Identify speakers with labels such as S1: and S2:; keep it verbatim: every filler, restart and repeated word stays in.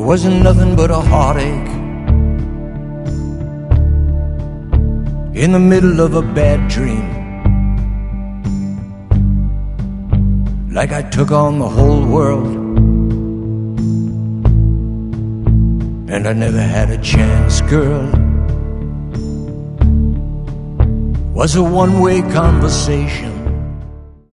S1: wasn't nothing but a heartache in the middle of a bad dream. Like I took on the whole world and I never had a chance, girl. Was a one-way conversation